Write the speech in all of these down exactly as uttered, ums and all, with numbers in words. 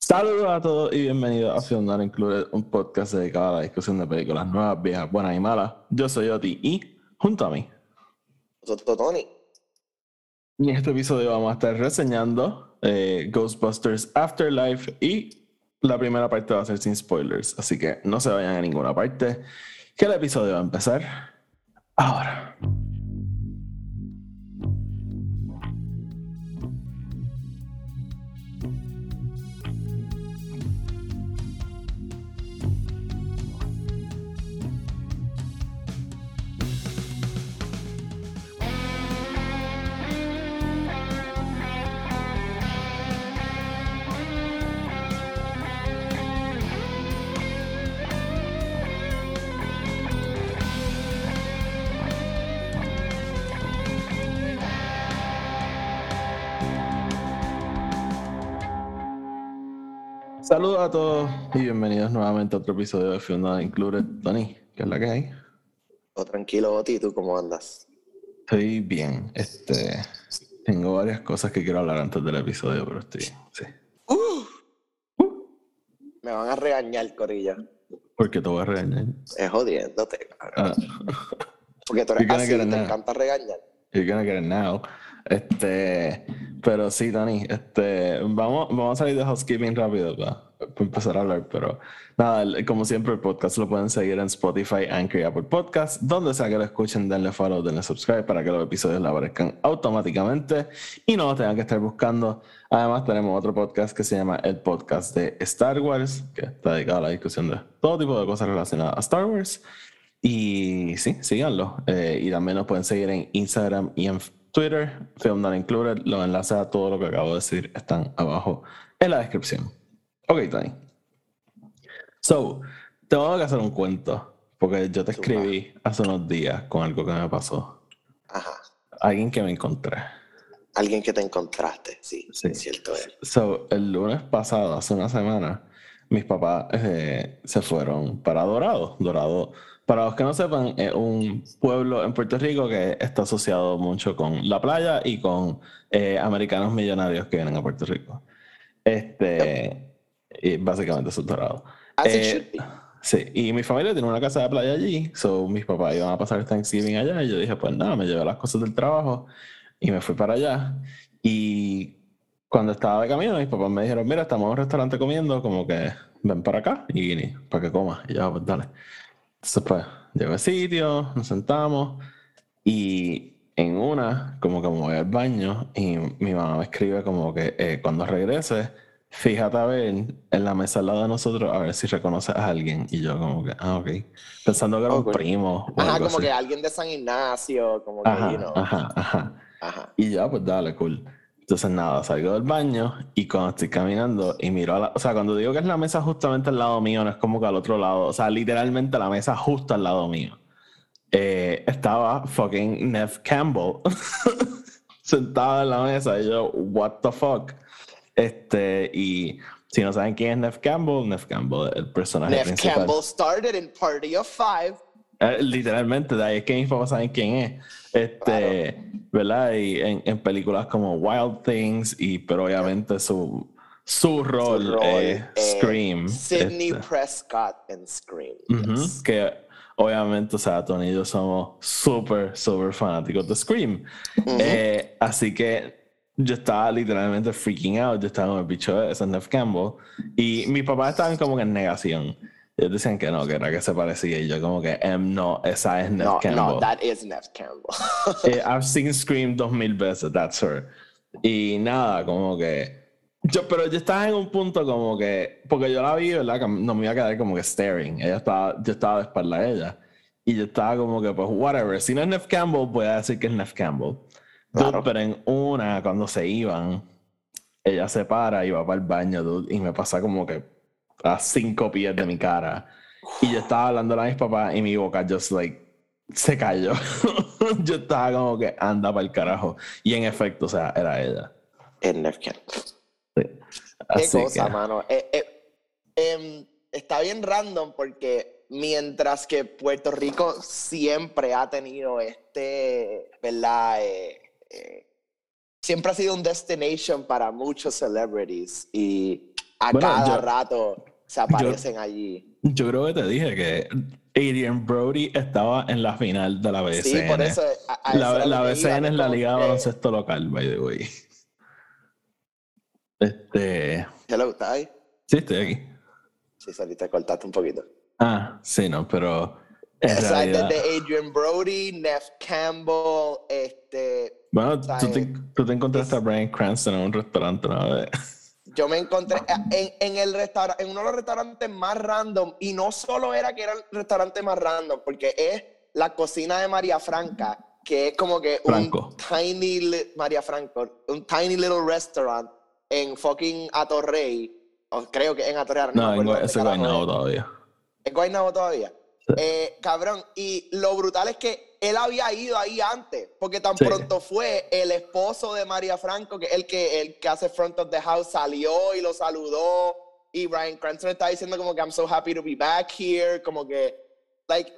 Saludos a todos y bienvenidos a Film Not Included, un podcast dedicado a la discusión de películas nuevas, viejas, buenas y malas. Yo soy Oti y, junto a mí, Tony. en este episodio vamos a estar reseñando eh, Ghostbusters Afterlife y la primera parte va a ser sin spoilers, así que no se vayan a ninguna parte, que el episodio va a empezar ahora. Saludos a todos y bienvenidos nuevamente a otro episodio de Film Not Included. Tony, ¿qué es la que hay? Oh, tranquilo, Oti, ¿tú cómo andas? Estoy bien. Este, tengo varias cosas que quiero hablar antes del episodio, pero estoy bien. Sí. Uh, uh. Me van a regañar, Corilla. ¿Por qué te voy a regañar? Es jodiéndote, cabrón. Uh, Porque tú eres You're gonna así, get it te now. encanta regañar. You're gonna get it now. Este, pero sí, Tony, este, vamos, vamos a salir de housekeeping rápido para, para empezar a hablar, pero nada, como siempre el podcast lo pueden seguir en Spotify, Anchor y Apple Podcasts, donde sea que lo escuchen, denle follow, denle subscribe para que los episodios le aparezcan automáticamente y no los tengan que estar buscando. Además tenemos otro podcast que se llama el podcast de Star Wars, que está dedicado a la discusión de todo tipo de cosas relacionadas a Star Wars. Y sí, síganlo. Eh, y también nos pueden seguir en Instagram y en Twitter, Film Not Included. Los enlaces a todo lo que acabo de decir están abajo en la descripción. Ok, Tony. So, tengo que hacer un cuento, porque yo te escribí hace unos días con algo que me pasó. Ajá. Alguien que me encontré. Alguien que te encontraste, sí, Sí. cierto es. So, el lunes pasado, hace una semana, mis papás eh, se fueron para Dorado. Dorado, para los que no sepan, es un pueblo en Puerto Rico que está asociado mucho con la playa y con eh, americanos millonarios que vienen a Puerto Rico. Este, y básicamente eso es Dorado. As it Eh, should be. sí, y mi familia tiene una casa de playa allí, so mis papás iban a pasar el Thanksgiving allá y yo dije, pues nada, me llevé las cosas del trabajo y me fui para allá. Y cuando estaba de camino, mis papás me dijeron, mira, estamos en un restaurante comiendo, como que ven para acá y para que comas. Y yo, pues dale. Entonces, pues, llego al sitio, nos sentamos y en una, como que me voy al baño y mi mamá me escribe como que eh, cuando regrese, fíjate a ver en la mesa al lado de nosotros a ver si reconoces a alguien. Y yo como que, ah, ok. Pensando que era Oh, un cool. primo o Ajá, algo como así. que alguien de San Ignacio, como que, Ajá, you know. ajá, ajá. Ajá. Y ya, pues dale, cool. Entonces nada, salgo del baño y cuando estoy caminando y miro a la... O sea, cuando digo que es la mesa justo al lado mío, no es como que al otro lado. O sea, literalmente la mesa justo al lado mío. Eh, estaba fucking Neve Campbell sentada en la mesa y yo, what the fuck. Este, y si no saben quién es Neve Campbell, Neve Campbell es el personaje Neve principal. Campbell started in Party of Five. Eh, literalmente, de ahí es que mis papás saben quién es. Este, Claro. ¿verdad? Y en, en películas como Wild Things, y pero obviamente su, su rol, Su rol es en Scream. Sidney este. Prescott en Scream. Uh-huh, Yes. que obviamente, o sea, Tony y yo somos súper, súper fanáticos de Scream. Uh-huh. Eh, así que yo estaba literalmente freaking out. Yo estaba con el bicho de ese Neve Campbell. Y mis papás estaban como que en negación. Ellos decían que no, que era que se parecía. Y yo como que, em, no, esa es Neve No, Campbell. no, that is Neve Campbell. eh, I've seen Scream dos mil veces, that's her. Y nada, como que... Yo, pero yo estaba en un punto como que... Porque yo la vi, ¿verdad? Que no me iba a quedar como que staring. Ella estaba, yo estaba de espalda a ella. Y yo estaba como que, pues, whatever. Si no es Neve Campbell, voy a decir que es Neve Campbell. Claro. Dude, pero en una, cuando se iban, ella se para y va para el baño, dude, y me pasa como que a cinco pies de mi cara. Y yo estaba hablando a mis papás y mi boca just like se cayó. Yo estaba como que anda para el carajo. Y en efecto, o sea, era ella. Es Neve Campbell. Sí. Qué Así cosa, que... mano. Eh, eh, eh, está bien random porque mientras que Puerto Rico siempre ha tenido este, ¿verdad? Eh, eh, siempre ha sido un destination para muchos celebrities y a Bueno, cada yo- rato se aparecen allí. Yo creo que te dije que Adrian Brody estaba en la final de la Sí, por B C N. eso, a, a eso La, era la lo que iba, B C N que es la como liga de que- baloncesto local, by the way. Este. Hello, ¿estás ahí? Sí, estoy aquí. Sí, saliste, cortaste un poquito. Ah, sí, no, pero en O sea, realidad. desde Adrian Brody, Neff Campbell, este... Bueno, sea, tú te, tú te encontraste es- a Bryan Cranston en un restaurante una vez. Yo me encontré en, en el restaurante, en uno de los restaurantes más random, y no solo era que era el restaurante más random, porque es la cocina de María Franca, que es como que Franco. un tiny, li- María Franco, un tiny little restaurant en fucking Atorrey, o creo que en Atorrey, ahora no, No, me acuerdo en, dónde ese carajo Guaynabo es. todavía. ¿Es Guaynabo todavía? Sí. Eh, cabrón, y lo brutal es que él había ido ahí antes, porque tan Sí. pronto fue el esposo de María Franco, que es el que, el que hace Front of the House, salió y lo saludó, y Bryan Cranston está diciendo como que I'm so happy to be back here, como que, like,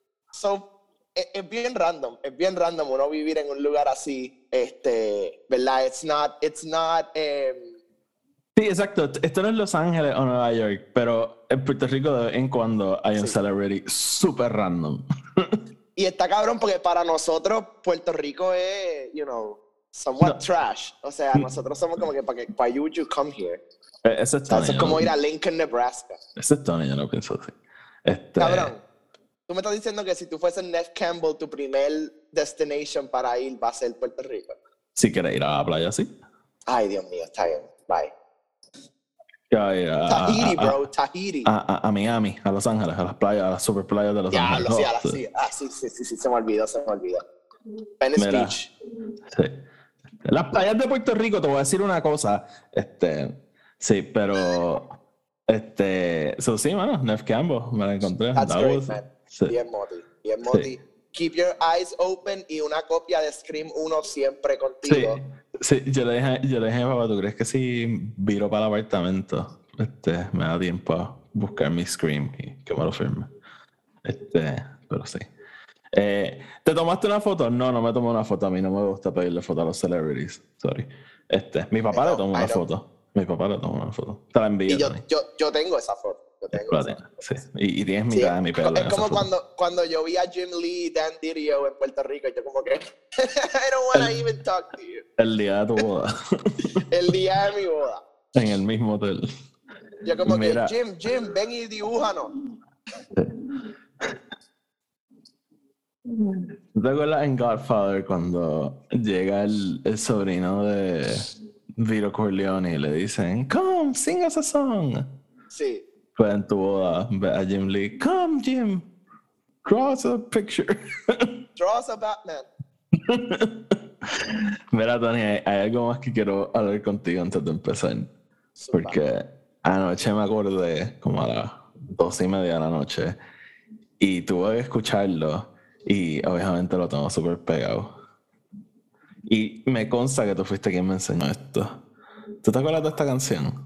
so, es, es bien random, es bien random uno vivir en un lugar así, este, ¿verdad? It's not, it's not, um, Sí, exacto. Esto no es Los Ángeles o Nueva York, pero en Puerto Rico de vez en cuando hay un Sí. celebrity súper random. Y está cabrón porque para nosotros Puerto Rico es, you know, somewhat No. trash. O sea, nosotros somos como que, ¿para que, why would you come here? Eh, Ese es O sea, Tony. eso es yo como no- ir a Lincoln, Nebraska. Ese es Tony, yo no pienso así. Este, Cabrón, tú me estás diciendo que si tú fueses Neff Campbell, tu primer destination para ir va a ser Puerto Rico. Si quieres ir a la playa, sí. Ay, Dios mío, está bien. Bye. Que va a ir a, Tahiti, a- a- bro, Tahiti. a- a- a Miami, a Los Ángeles, a las playas, a las super playas de Los Ángeles. Diablo, sí, Oh, ahora sí. sí. Ah, sí, sí, sí, sí, se me olvidó, se me olvidó. Venice Mira. Beach. Sí. Las playas de Puerto Rico, te voy a decir una cosa. Este, sí, pero. Este. So, sí, mano, Neff Campbell, me la encontré. That's That great, was- man. sí. Bien moti, bien moti. Keep your eyes open y una copia de Scream uno siempre Sí, contigo. sí, yo le dije, yo le dije a papá, ¿tú crees que si viro para el apartamento, este, me da tiempo a buscar mi Scream y que me lo firme? Este, pero sí. Eh, ¿Te tomaste una foto? No, no me tomé una foto. A mí no me gusta pedirle foto a los celebrities. Sorry. Este, mi papá I le know, tomó I una know. foto. Mi papá le tomó una foto. Te la envío, Y yo, Tony. yo, yo tengo esa foto. Yo Es tengo esa platina, foto. sí. Y, y tienes Sí, mitad de mi pelo. es en esa como foto. cuando, cuando yo vi a Jim Lee y Dan Didio en Puerto Rico, yo como que I don't want to El- even talk to you. El día de tu boda. El día de mi boda. En el mismo hotel. Yo como Mira. que, Jim, Jim, ven y dibújanos. ¿Te acuerdas en Godfather cuando llega el, el sobrino de Vito Corleone y le dicen, come, sing us a song? Sí. Pues en tu boda ve a Jim Lee, come Jim, draw us a picture. Draw us a Batman. Mira, Tony, hay, hay algo más que quiero hablar contigo antes de empezar. Porque anoche me acordé como a las dos y media de la noche y tuve que escucharlo y obviamente lo tengo súper pegado. Y me consta que tú fuiste quien me enseñó esto. ¿Tú te acuerdas de esta canción?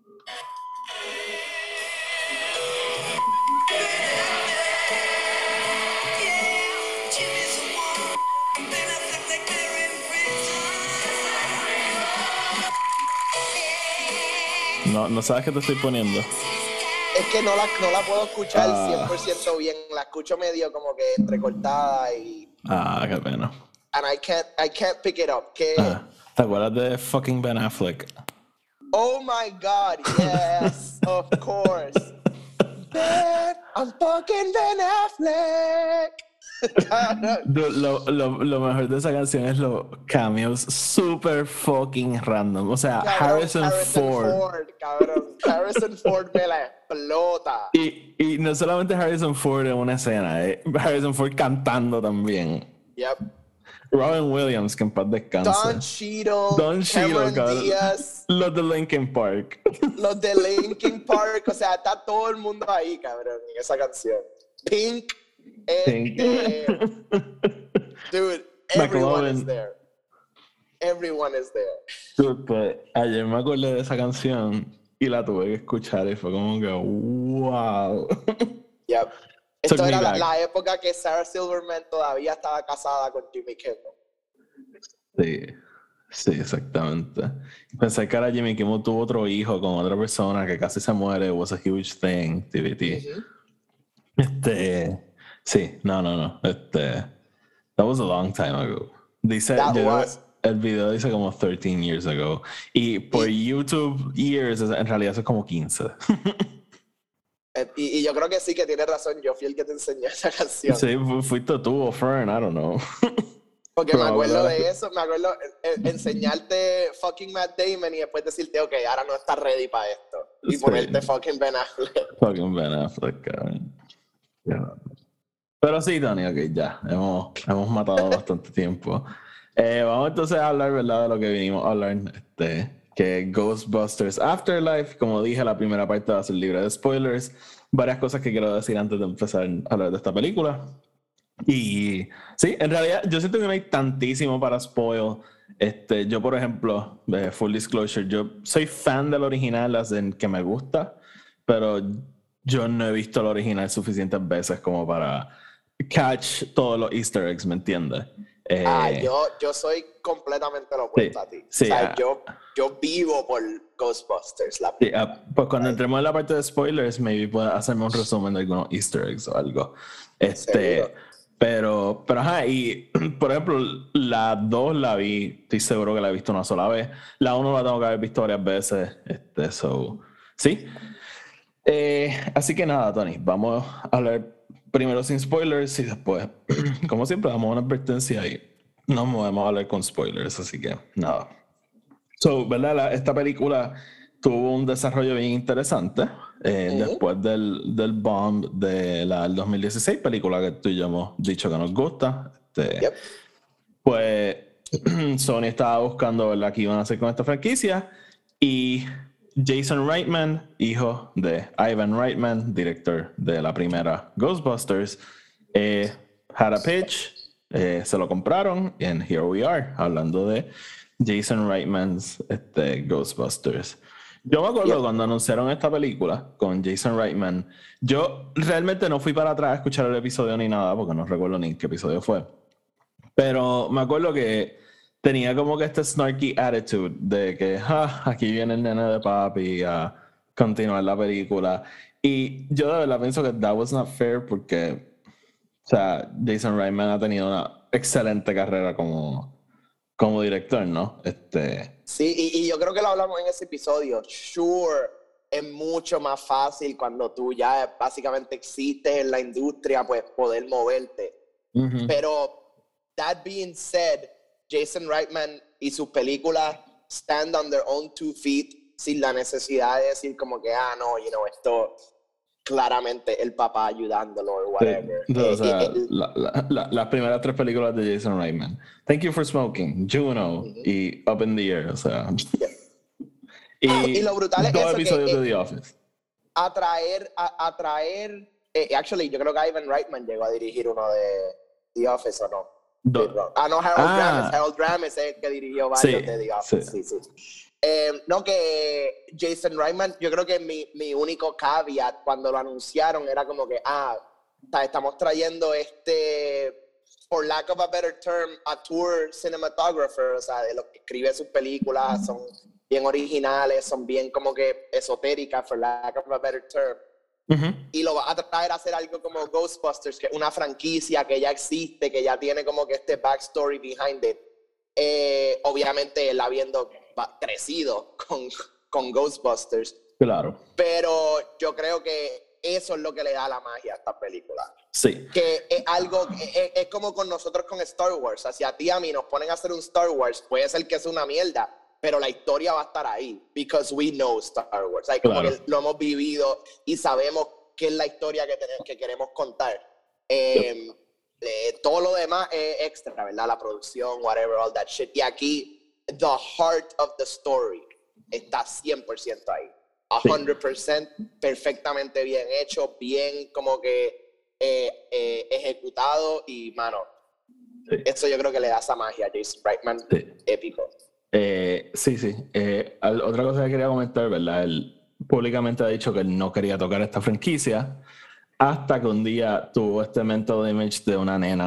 No, no sabes qué te estoy poniendo. Es que no la, no la puedo escuchar Ah. cien por ciento bien. La escucho medio como que entrecortada y... Ah, qué pena. And I can't, I can't pick it up. Que, Ah, ¿te acuerdas de fucking Ben Affleck? Oh my God, yes, of course. Ben, I'm fucking Ben Affleck. Dude, Lo, lo, lo mejor de esa canción es los cameos super fucking random. O sea, Cabrón, Harrison, Ford. Cabrón, Harrison Ford me la explota. Y, y no solamente Harrison Ford en una escena, eh, Harrison Ford cantando también. Yep. Robin Williams, que en paz descanse. Don Cheadle, Don Cheadle, Cameron cabrón. Díaz, Los de Linkin Park. los de Linkin Park, o sea, está todo el mundo ahí, cabrón, en esa canción. Pink, Pink. este, dude, everyone McLovin. is there. Everyone is there. Dude, pues, ayer me acordé de esa canción y la tuve que escuchar y fue como que wow. Yep. Took Esto me era la, back. la época que Sarah Silverman todavía estaba casada con Jimmy Kimmel. Sí, Sí, exactamente. Pensé que ahora Jimmy Kimmel tuvo otro hijo con otra persona que casi se muere. Was a huge thing. T B T. Uh-huh. Este. Sí, no, no, no. Este. That was a long time ago. Dice, That yo creo was. que el video dice como thirteen years ago. Y por Y, YouTube years, en realidad es como quince. eh, y, y yo creo que sí que tienes razón. Yo fui el que te enseñó esa canción. Sí, fu- fuiste tú o Fern, I don't know. Porque Pero me me acuerdo acuerdo de eso, me acuerdo eh, eh, enseñarte fucking Matt Damon y después decirte, ok, ahora no estás ready para esto. Y Sí, ponerte fucking Ben Affleck. fucking Ben Affleck, cabrón. Yeah. Pero sí, Tony, ok, ya. Hemos, hemos matado bastante tiempo. Eh, vamos entonces a hablar, ¿verdad? De lo que vinimos a hablar. Este, que Ghostbusters Afterlife, como dije, la primera parte va a ser libre de spoilers. Varias cosas que quiero decir antes de empezar a hablar de esta película. Y sí, en realidad yo siento que no hay tantísimo para spoil. Este, yo, por ejemplo, eh, full disclosure, yo soy fan del original, as in que me gusta, pero yo no he visto el original suficientes veces como para catch todos los Easter eggs, ¿me entiendes? Ah, Eh, yo, yo soy completamente lo sí, opuesto a ti. sí, O sea, ah, yo, yo vivo por Ghostbusters, la sí, ah, primera. pues cuando entremos en la parte de spoilers, maybe pueda hacerme un resumen de algunos Easter eggs o algo. Seguro. Este, pero, pero ajá, y por ejemplo, la dos la vi, estoy seguro que la he visto una sola vez. La uno la tengo que haber visto varias veces. Este, so, sí. Eh, así que nada, Tony, vamos a hablar primero sin spoilers y después, como siempre, damos una advertencia y nos movemos a hablar con spoilers. Así que nada. So, ¿verdad? La- esta película tuvo un desarrollo bien interesante eh, Ujú. después del, del bomb de la del dos mil dieciséis, película que tú y yo hemos dicho que nos gusta. Este, Yep. Pues Sony estaba buscando, ¿verdad?, qué iban a hacer con esta franquicia y Jason Reitman, hijo de Ivan Reitman, director de la primera Ghostbusters, eh, had a pitch, eh, se lo compraron and here we are, hablando de Jason Reitman's este, Ghostbusters. Yo me acuerdo Yep. cuando anunciaron esta película con Jason Reitman, yo realmente no fui para atrás a escuchar el episodio ni nada, porque no recuerdo ni qué episodio fue. Pero me acuerdo que tenía como que este snarky attitude de que ah, aquí viene el nene de papi a continuar la película. Y yo de verdad pienso que that was not fair porque, o sea, Jason Reitman ha tenido una excelente carrera como, como director, ¿no? Este, Sí, y, y yo creo que lo hablamos en ese episodio. Sure, es mucho más fácil cuando tú ya básicamente existes en la industria, pues poder moverte. uh-huh. Pero, that being said, Jason Reitman y sus películas stand on their own two feet sin la necesidad de decir como que, ah, no, you know, esto claramente el papá ayudándolo o whatever. Sí, o sea, Eh, el, la, la, la, las primeras tres películas de Jason Reitman. Thank You for Smoking, Juno uh-huh. y Up in the Air, o sea. Yeah. Y, y lo brutal es dos eso episodios que, de eh, The Office. Atraer, a, atraer, eh, actually, yo creo que Ivan Reitman llegó a dirigir uno de The Office, ¿o no? Do- Ah, no, Harold ah, Ramis. Harold Ramis es el que dirigió varios sí, de The Office. Sí, sí, sí. Eh, no, que Jason Reitman, yo creo que mi, mi único caveat cuando lo anunciaron era como que, ah, estamos trayendo este, for lack of a better term, a tour cinematographer, o sea, de los que escribe sus películas, son bien originales, son bien como que esotéricas, for lack of a better term. Uh-huh. Y lo va a traer a hacer algo como Ghostbusters, que es una franquicia que ya existe, que ya tiene como que este backstory behind it. Eh, obviamente él habiendo crecido con, con Ghostbusters. Claro. Pero yo creo que eso es lo que le da la magia a esta película. Sí. Que es algo, es, es como con nosotros con Star Wars. O sea, si a ti y a mí nos ponen a hacer un Star Wars, puede ser que es una mierda, pero la historia va a estar ahí, because we know Star Wars. O sea, como Claro. que lo hemos vivido y sabemos qué es la historia que, tenemos, que queremos contar. Eh, yep. eh, todo lo demás es extra, ¿verdad? La producción, whatever, all that shit. Y aquí, the heart of the story está cien por ciento ahí. cien por ciento sí. Perfectamente bien hecho, bien como que eh, eh, ejecutado y, mano, sí. Eso yo creo que le da esa magia a Jason Reitman, sí. Épico. Eh, sí, sí. Eh, otra cosa que quería comentar, ¿verdad? Él públicamente ha dicho que él no quería tocar esta franquicia hasta que un día tuvo este mental image de una nena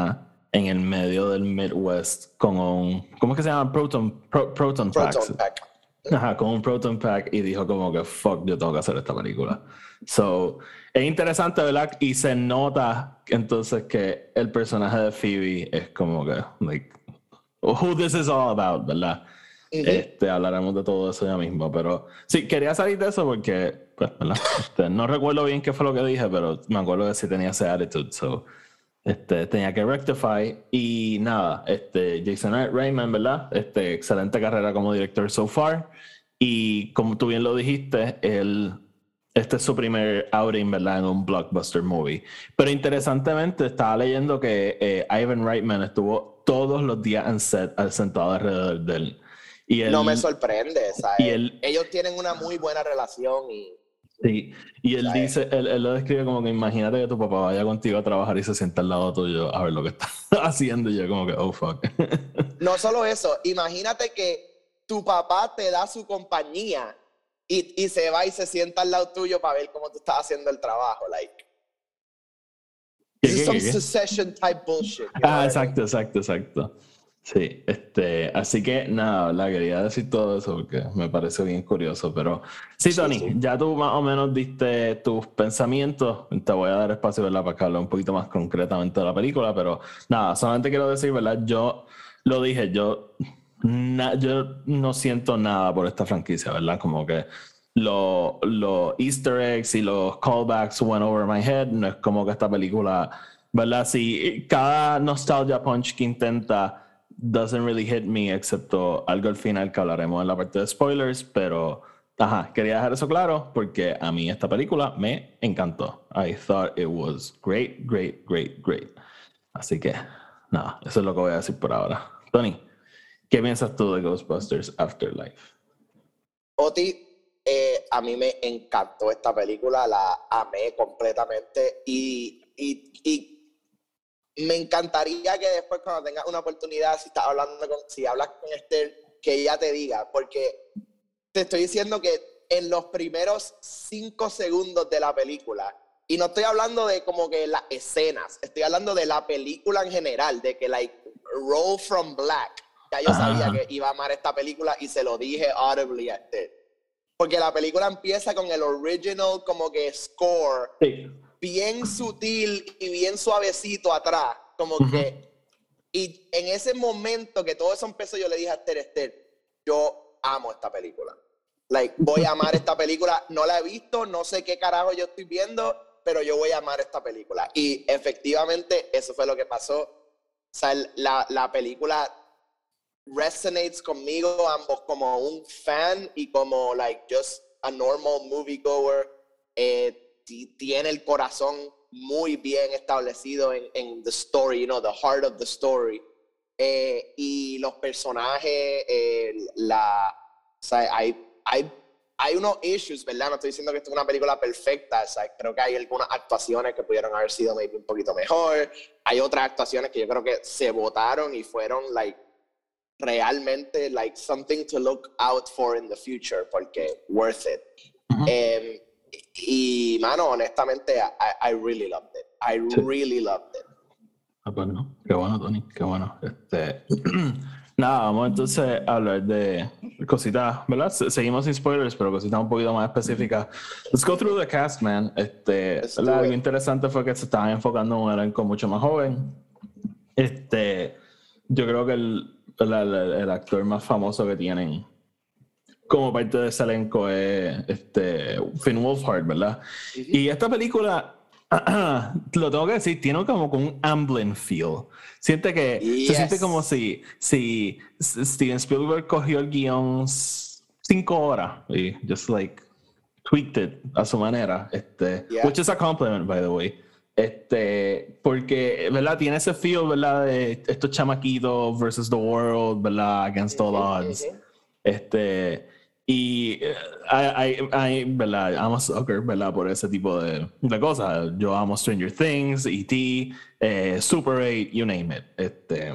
en el medio del Midwest con un, ¿cómo es que se llama? Proton, Pro, Proton, Proton Pack. Ajá, con un Proton Pack y dijo como que fuck, yo tengo que hacer esta película. So, es interesante, ¿verdad? Y se nota entonces que el personaje de Phoebe es como que, like, who this is all about, ¿verdad? Uh-huh. Este, hablaremos de todo eso ya mismo, pero sí, quería salir de eso porque, pues, ¿verdad? Este, no recuerdo bien qué fue lo que dije, pero me acuerdo que sí tenía ese attitude, so, este, tenía que rectify y nada, este, Jason Reitman, ¿verdad? Este, excelente carrera como director so far y como tú bien lo dijiste, él, este es su primer outing, ¿verdad? En un blockbuster movie, pero interesantemente estaba leyendo que eh, Ivan Reitman estuvo todos los días en set sentado alrededor de él. Y él, no me sorprende, ¿sabes? Y él, ellos tienen una muy buena relación y sí, y él ¿sabes? dice, él, él lo describe como que imagínate que tu papá vaya contigo a trabajar y se sienta al lado tuyo a ver lo que está haciendo y yo como que, oh fuck. No solo eso, imagínate que tu papá te da su compañía y, y se va y se sienta al lado tuyo para ver cómo tú estás haciendo el trabajo, like. This is some Succession type bullshit. You know ah, exacto, I mean? exacto, exacto. Sí, este, así que nada, ¿verdad? Quería decir todo eso porque me parece bien curioso, pero sí, Tony, sí, sí. Ya tú más o menos diste tus pensamientos, te voy a dar espacio, ¿verdad? Para que hable un poquito más concretamente de la película, pero nada, solamente quiero decir, ¿verdad? Yo lo dije, yo, na, yo no siento nada por esta franquicia, ¿verdad? Como que los lo easter eggs y los callbacks went over my head, no es como que esta película, ¿verdad? Si cada nostalgia punch que intenta doesn't really hit me, excepto algo al final que hablaremos en la parte de spoilers, pero ajá, quería dejar eso claro porque a mí esta película me encantó. I thought it was great, great, great, great. Así que nada, eso es lo que voy a decir por ahora. Tony, ¿qué piensas tú de Ghostbusters Afterlife? Oti, eh, a mí me encantó esta película, la amé completamente y, y, y me encantaría que después cuando tengas una oportunidad, si estás hablando con, si hablas con Esther, que ella te diga, porque te estoy diciendo que en los primeros cinco segundos de la película, y no estoy hablando de como que las escenas, estoy hablando de la película en general, de que like Roll from Black, ya yo sabía Ajá. que iba a amar esta película y se lo dije audibly a Esther, porque la película empieza con el original como que score, sí. bien sutil y bien suavecito atrás, como uh-huh. que, y en ese momento que todo eso empezó, yo le dije a Esther, Esther, yo amo esta película, like, voy a amar esta película, no la he visto, no sé qué carajo yo estoy viendo, pero yo voy a amar esta película, y efectivamente eso fue lo que pasó, o sea, la, la película resonates conmigo, ambos como un fan y como, like, just a normal moviegoer, eh, tiene el corazón muy bien establecido en, en the story, you know, the heart of the story. Eh, y los personajes, eh, la, o sea, hay, hay, hay unos issues, ¿verdad? No estoy diciendo que esto es una película perfecta, o sea, creo que hay algunas actuaciones que pudieron haber sido maybe un poquito mejor. Hay otras actuaciones que yo creo que se votaron y fueron, like, realmente, like, something to look out for in the future, porque worth it. Uh-huh. eh, Y, mano, honestamente, I, I really loved it. I sí. really loved it. Ah, pues no. Qué bueno, Tony. Qué bueno. Este, nada, vamos entonces a hablar de cositas, ¿verdad? Seguimos sin spoilers, pero cositas un poquito más específicas. Let's go through the cast, man. Este, algo interesante fue que se estaban enfocando en un elenco mucho más joven. Este, yo creo que el, el, el actor más famoso que tienen como parte de ese elenco es este, Finn Wolfhard, ¿verdad? Uh-huh. Y esta película, lo tengo que decir, tiene como un Amblin feel. Siente que, yes. Se siente como si, si Steven Spielberg cogió el guión cinco horas y just like tweaked it a su manera, este, yeah. which is a compliment, by the way. Este, porque, ¿verdad? Tiene ese feel, ¿verdad? De estos chamaquitos versus the world, ¿verdad? Against all uh-huh, odds. Uh-huh. Este... Y I, I, I, ¿verdad? I'm a sucker, ¿verdad? Por ese tipo de, de cosas. Yo amo Stranger Things, E T, eh, Super eight, you name it. Este,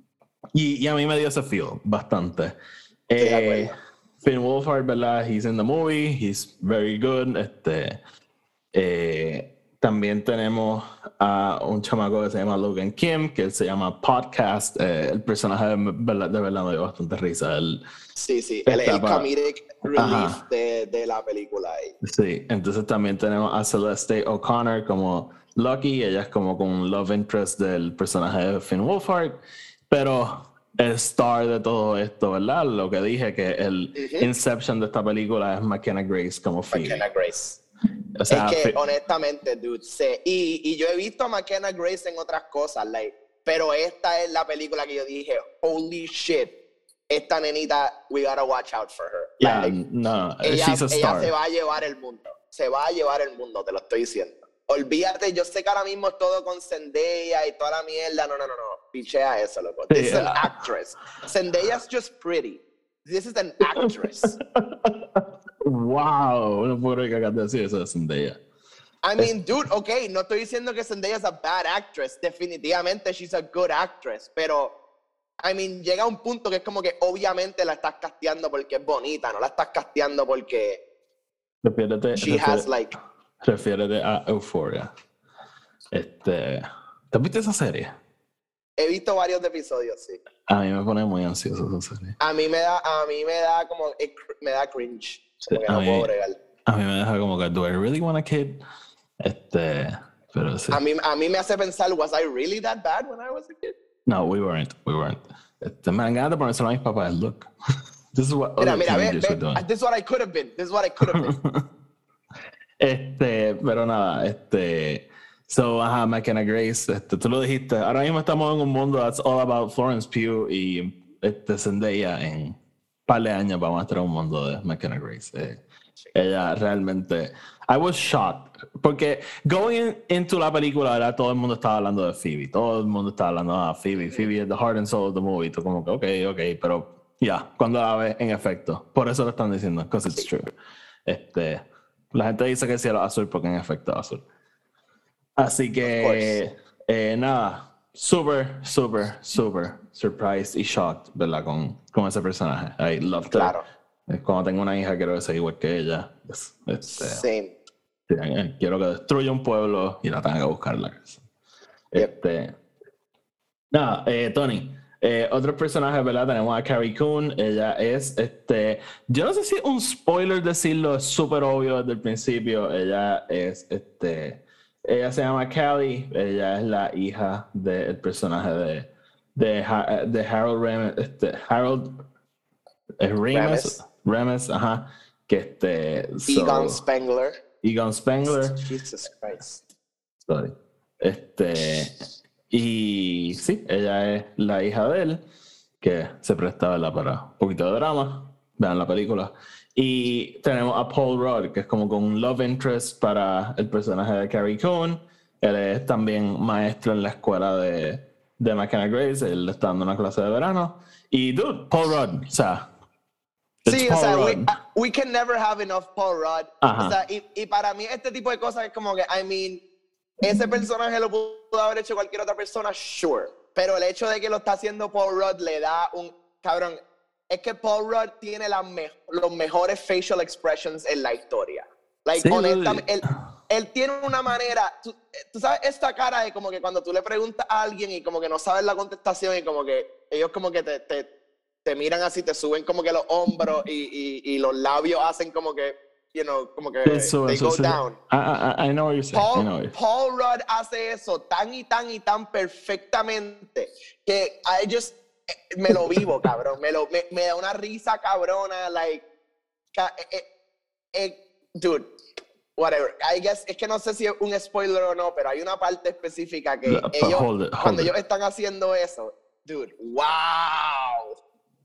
y, y a mí me dio ese feel bastante. Eh, Finn Wolfhard, ¿verdad? He's in the movie, he's very good. Este, eh, también tenemos a un chamaco que se llama Logan Kim, que él se llama Podcast. Eh, el personaje de verdad, de verdad me dio bastante risa. Él, sí, sí, el, el pa- comedic relief Ajá. de, de la película ahí. Sí, entonces también tenemos a Celeste O'Connor como Lucky. Ella es como con un love interest del personaje de Finn Wolfhard. Pero el star de todo esto, ¿verdad? Lo que dije, que el Uh-huh. Inception de esta película es McKenna Grace como Phoebe. McKenna Grace. O sea, es que, Phoe- honestamente, dude, sé. Y, y yo he visto a McKenna Grace en otras cosas, like, pero esta es la película que yo dije, holy shit, esta nenita, we gotta watch out for her. yeah, Like, no, ella, she's a ella star. se va a llevar el mundo. Se va a llevar el mundo, te lo estoy diciendo. Olvídate, yo sé que ahora mismo es todo con Zendaya y toda la mierda. No, no, no, no. Pichea eso, loco. Sí, This is an yeah. actress. Zendaya's just pretty. This is an actress. Wow, no puedo creer que acabas de decir eso de Zendaya. I mean, dude, okay, no estoy diciendo que Zendaya es a bad actress. Definitivamente, she's a good actress. Pero, I mean, llega un punto que es como que obviamente la estás casteando porque es bonita, no la estás casteando porque Refiérete, she refiere- has, like... refiérete a Euphoria. Este, ¿te has visto esa serie? He visto varios episodios, sí. A mí me pone muy ansioso esa serie. A mí me da, a mí me da como, me da cringe. Como que a no mí- puedo bregar. A mí me deja como que, ¿do I really want a kid? Este, pero sí. A mí, a mí me hace pensar, was I really that bad when I was a kid? No, we weren't, we weren't. Este, me dan ganas de ponérselo a mis papás. Look, this is what Mira, other mira, ve, teenagers are ve, doing. this is what I could have been. This is what I could have been. Este, pero nada, este, so, ajá, McKenna Grace, este, tú lo dijiste, ahora mismo estamos en un mundo that's all about Florence Pugh y este, Zendaya. En un par de años vamos a estar en un mundo de McKenna Grace. Eh, ella realmente, I was shocked, porque going in- into la película, ¿verdad? Todo el mundo estaba hablando de Phoebe, todo el mundo estaba hablando de ah, Phoebe, Phoebe is the heart and soul of the movie, tú como que, ok, ok, pero ya, yeah, cuando la ves, en efecto, por eso lo están diciendo, because it's true. Este, la gente dice que el cielo es azul porque en efecto es azul. Así que, eh, nada, súper, súper, súper surprised y shocked, ¿verdad? Con, con ese personaje. I loved her. Claro. Cuando tengo una hija quiero que sea igual que ella. Es- este, Same. sí, eh, quiero que destruya un pueblo y la tenga que buscarla. Este, nada, eh, Tony. Eh, otros personajes, ¿verdad? Tenemos a Carrie Coon. Ella es, este, yo no sé si es un spoiler decirlo, es súper obvio desde el principio. Ella es, este, ella se llama Callie. Ella es la hija del personaje de, de, Ha- de Harold Ramis, este, Harold eh, Ramis, Ramis. Ramis, ajá, que este, so- Egon Spengler. Egon Spengler. Jesus Christ. Sorry. Este, y sí, ella es la hija de él, que se presta, ¿verdad? Para un poquito de drama. Vean la película. Y tenemos a Paul Rudd, que es como con un love interest para el personaje de Carrie Coon. Él es también maestro en la escuela de, de McKenna Grace. Él está dando una clase de verano. Y, dude, Paul Rudd, o sea, it's Sí, o Paul sea, we, Rudd. we can never have enough Paul Rudd. Ajá. O sea, y, y para mí este tipo de cosas es como que, I mean, ese personaje lo pudo haber hecho cualquier otra persona, sure. Pero el hecho de que lo está haciendo Paul Rudd le da un... Cabrón, es que Paul Rudd tiene las me- los mejores facial expressions en la historia. Like, Sí, honestamente, dude. él, él tiene una manera... Tú, tú sabes esta cara de como que cuando tú le preguntas a alguien y como que no sabes la contestación y como que ellos como que te... te te miran así, te suben como que los hombros y, y, y los labios hacen como que, you know, como que Eso, they eso, go sí. down. I, I, I know what you're saying. I know Paul, what you're- Paul Rudd hace eso tan y tan y tan perfectamente que I just, eh, me lo vivo, cabrón. Me, lo, me, me da una risa cabrona, like, ca- eh, eh, eh, dude, whatever. I guess, es que no sé si es un spoiler o no, pero hay una parte específica que But ellos, hold it, hold cuando it. ellos están haciendo eso, dude, wow.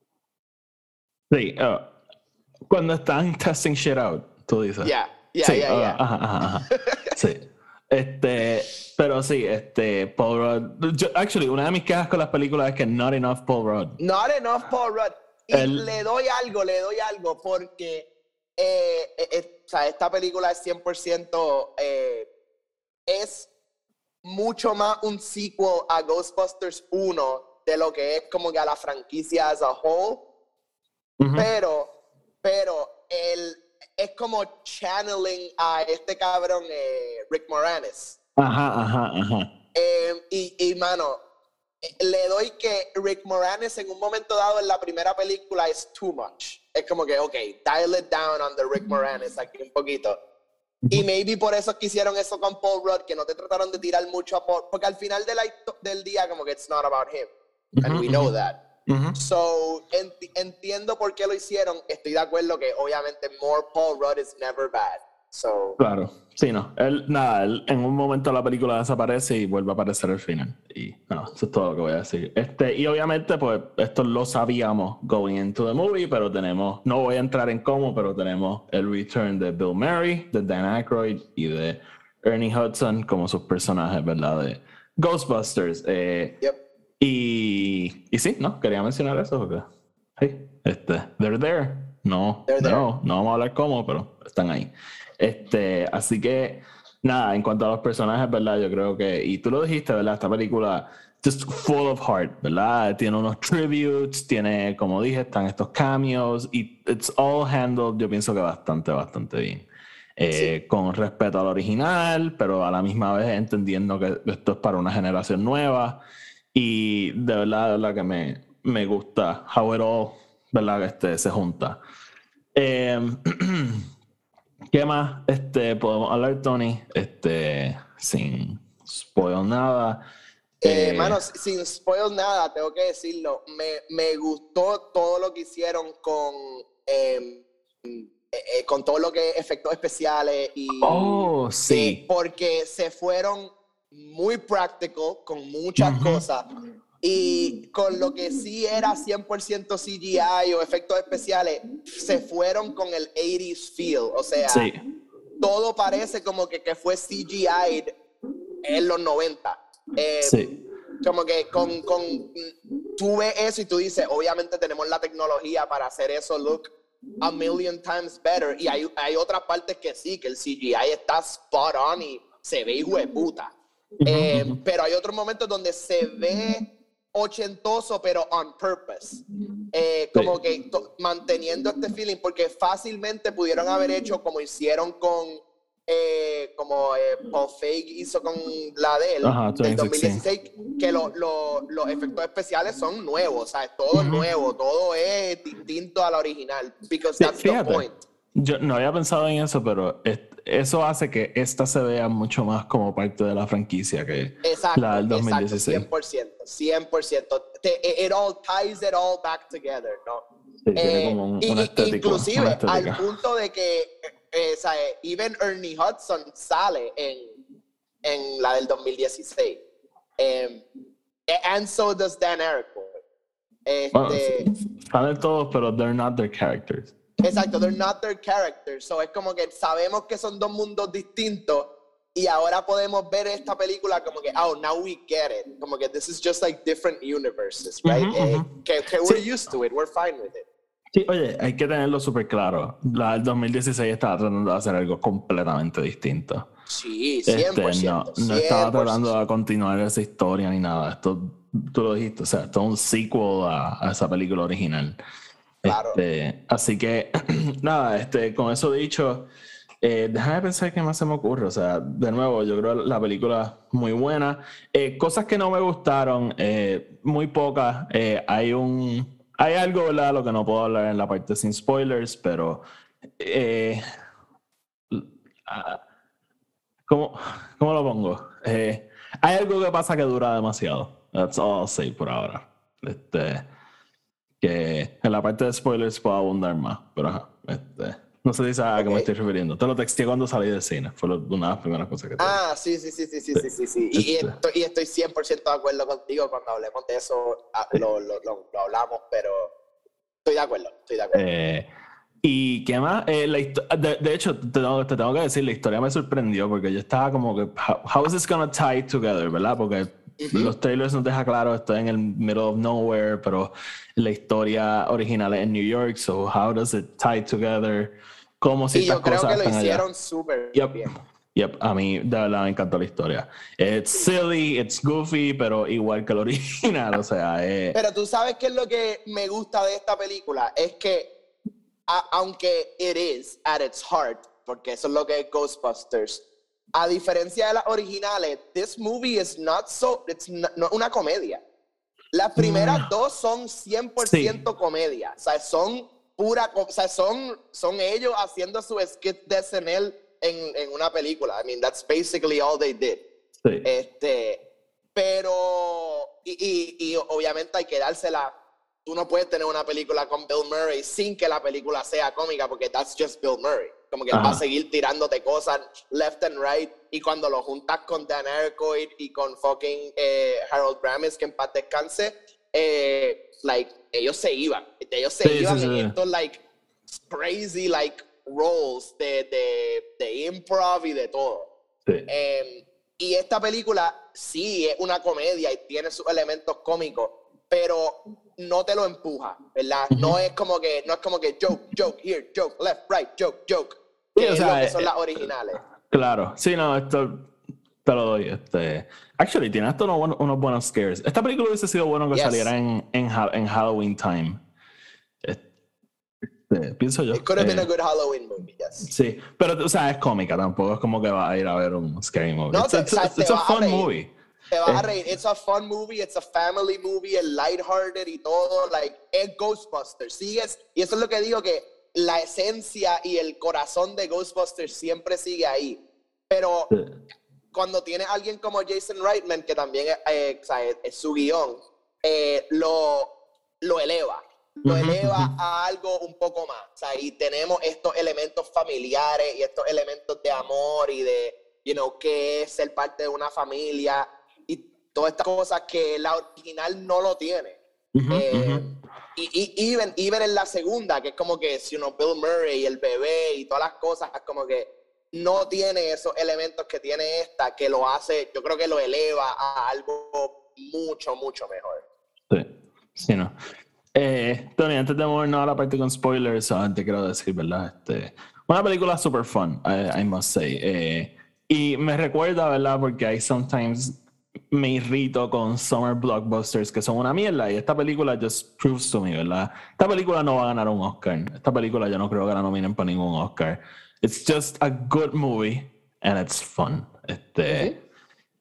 Sí, uh, cuando están testing shit out, tú dices. Yeah, yeah, sí, yeah, uh, yeah. Ajá, ajá, ajá. Sí. Este, pero sí, este, Paul Rudd. Yo- actually, una de mis quejas con las películas es que not enough Paul Rudd. Not enough Paul Rudd. Y El- le doy algo, le doy algo, porque eh, eh, eh, o sea, esta película es cien por ciento, eh, es mucho más un sequel a Ghostbusters uno de lo que es como que a la franquicia as a whole. Ujú. Pero, pero el, es como channeling a este cabrón eh, Rick Moranis. Ajá, ajá, ajá. Eh, y, y, mano, le doy que Rick Moranis en un momento dado en la primera película es too much. Es como que, ok, dial it down on the Rick Moranis aquí un poquito. Y maybe por eso que hicieron eso con Paul Rudd, que no te trataron de tirar mucho a Paul, porque al final de la, del día como que it's not about him. And uh-huh, we know uh-huh. that. Uh-huh. So, ent- entiendo por qué lo hicieron. Estoy de acuerdo que obviamente more Paul Rudd is never bad. So, claro, sí, no. Él, nada, él en un momento la película desaparece y vuelve a aparecer al final. Y no, eso es todo lo que voy a decir. Este, y obviamente, pues, esto lo sabíamos going into the movie, pero tenemos, no voy a entrar en cómo, pero tenemos el return de Bill Murray, de Dan Aykroyd y de Ernie Hudson como sus personajes, ¿verdad? De Ghostbusters. Eh, yep. y, y sí, no, quería mencionar eso porque, hey, este, they're there. No, they're there. no, no vamos a hablar cómo, pero están ahí. Este, así que, nada, en cuanto a los personajes, ¿verdad? Yo creo que, y tú lo dijiste, ¿verdad? Esta película, just full of heart, ¿verdad? Tiene unos tributes, tiene, como dije, están estos cameos, y it's all handled, yo pienso que bastante, bastante bien. Eh, sí. Con respeto al original, pero a la misma vez entendiendo que esto es para una generación nueva, y de verdad, de verdad que me, me gusta how it all, ¿verdad? Este, se junta. Eh, ¿Qué más este, podemos hablar, Tony? Este, sin spoil nada. Eh, eh, mano, sin spoil nada, tengo que decirlo. Me, me gustó todo lo que hicieron con, eh, eh, con todo lo que efectos especiales. Y, oh, sí. Eh, porque se fueron muy practical con muchas uh-huh. cosas. Y con lo que sí era cien por ciento C G I o efectos especiales, se fueron con el eighties feel. O sea, sí. todo parece como que, que fue C G I en los noventa. Eh, sí. Como que con, con, tú ves eso y tú dices, obviamente tenemos la tecnología para hacer eso look a million times better. Y hay, hay otras partes que sí, que el C G I está spot on y se ve hijo de puta. Uh-huh, eh, uh-huh. Pero hay otros momentos donde se ve ochentoso, pero on purpose. Eh, como sí. que to- manteniendo este feeling, porque fácilmente pudieron haber hecho como hicieron con, eh, como eh, Paul Feig hizo con la de él, Ajá, del dos mil dieciséis, que lo, lo, los efectos especiales son nuevos, o sea, todo uh-huh. es nuevo, todo es distinto a la original, because sí, that's fíjate, the point. Yo no había pensado en eso, pero es, eso hace que esta se vea mucho más como parte de la franquicia que exacto, la del dos mil dieciséis. Exacto, cien por ciento, cien por ciento. Te, it all ties it all back together, ¿no? Sí, eh, tiene como un, una estética, inclusive una estética. Al punto de que eh, ¿sabes? Even Ernie Hudson sale en, en la del dos mil dieciséis. Um, and so does Dan Aykroyd. Este, bueno, sí, salen todos, pero they're not their characters. Exacto, they're not their characters. So es como que sabemos que son dos mundos distintos y ahora podemos ver esta película como que, oh, now we get it. Como que this is just like different universes, right? Uh-huh, eh, uh-huh. que, que we're sí. used to it, we're fine with it. Sí, oye, hay que tenerlo súper claro. La del dos mil dieciséis estaba tratando de hacer algo completamente distinto. Sí, cien por ciento. Este, no, no estaba tratando de continuar esa historia ni nada. Esto, tú lo dijiste, o sea, esto es un sequel a, a esa película original. Claro. Este, así que, nada, este, con eso dicho, eh, déjame pensar qué más se me ocurre. O sea, de nuevo, yo creo la película muy buena. Eh, cosas que no me gustaron, eh, muy pocas. Eh, hay un, hay algo, ¿verdad? Lo que no puedo hablar en la parte sin spoilers, pero eh, ¿cómo, ¿cómo lo pongo? Eh, hay algo que pasa que dura demasiado. That's all I'll say por ahora. Este... que en la parte de spoilers puedo abundar más, pero ajá, este, no sé si sabes okay. a qué me estoy refiriendo. Te lo texté cuando salí del cine, fue una de las primeras cosas que te Ah, sí, sí, sí, sí, sí, sí, sí, sí. Y, este. estoy, y estoy cien por ciento de acuerdo contigo cuando hablemos de eso, lo, lo, lo, lo hablamos, pero estoy de acuerdo, estoy de acuerdo. Eh, ¿Y qué más? Eh, la de, de hecho, te tengo, te tengo que decir, la historia me sorprendió porque yo estaba como que, how, how is this gonna tie together, ¿verdad? Porque uh-huh. los trailers nos dejan claro, estoy en el middle of nowhere, pero la historia original es en New York, so how does it tie together? ¿Cómo si y yo creo que lo hicieron súper yep. bien. Yep, a mí de verdad me encantó la historia. It's silly, it's goofy, pero igual que el original, o sea... Eh... Pero tú sabes qué es lo que me gusta de esta película, es que a, aunque it is at its heart, porque eso es lo que es Ghostbusters, a diferencia de las originales, this movie is not so, it's not, no una comedia. Las primeras mm. dos son cien por ciento sí. comedia, o sea, son pura, o sea, son, son ellos haciendo su skit de S N L en, en una película. I mean, that's basically all they did. Sí. Este, pero, y, y, y obviamente hay que dársela. Tú no puedes tener una película con Bill Murray sin que la película sea cómica, porque that's just Bill Murray. Como que él va a seguir tirándote cosas left and right, y cuando lo juntas con Dan Aykroyd y con fucking eh, Harold Ramis, que en paz descanse, eh, like, ellos se iban. Ellos se sí, iban sí, en sí. estos, like, crazy, like, roles de, de, de improv y de todo. Sí. Um, y esta película sí es una comedia y tiene sus elementos cómicos, pero no te lo empuja, ¿verdad? Uh-huh. No es como que, no es como que joke, joke, here, joke, left, right, joke, joke. Que sí, es o sea, lo que son eh, las originales. Claro, sí, no, esto te lo doy. Este, actually, tiene hasta unos, unos buenos scares. Esta película hubiese sido bueno que yes. saliera en, en, en Halloween time. Este, pienso yo. It could have eh, been a good Halloween movie, yes. Sí, pero, o sea, es cómica tampoco. Es como que vas a ir a ver un scary movie. No, it's, te, it's, o sea, it's, it's a fun movie. Te vas a reír. It's a fun movie, it's a family movie, es lighthearted y todo, like, es Ghostbusters. Sigues, y eso es lo que digo, que la esencia y el corazón de Ghostbusters siempre sigue ahí. Pero sí. cuando tiene a alguien como Jason Reitman, que también es, eh, o sea, es, es su guión, eh, lo, lo eleva. Lo uh-huh, eleva uh-huh. a algo un poco más. O sea, y tenemos estos elementos familiares y estos elementos de amor y de, you know, qué es ser parte de una familia. Todas estas cosas que la original no lo tiene. Uh-huh, eh, uh-huh. Y, y even, even en la segunda, que es como que, you know, Bill Murray y el bebé y todas las cosas, es como que no tiene esos elementos que tiene esta, que lo hace, yo creo que lo eleva a algo mucho, mucho mejor. Sí, sí, no. Eh, Tony, antes de movernos a la parte con spoilers, te quiero decir, ¿verdad? Este, una película super fun, I, I must say. Eh, y me recuerda, ¿verdad? Porque hay sometimes... me irrito con summer blockbusters que son una mierda, y esta película just proves to me, ¿verdad? Esta película no va a ganar un Oscar. Esta película yo no creo que la nominen para ningún Oscar. It's just a good movie and it's fun. Este, uh-huh.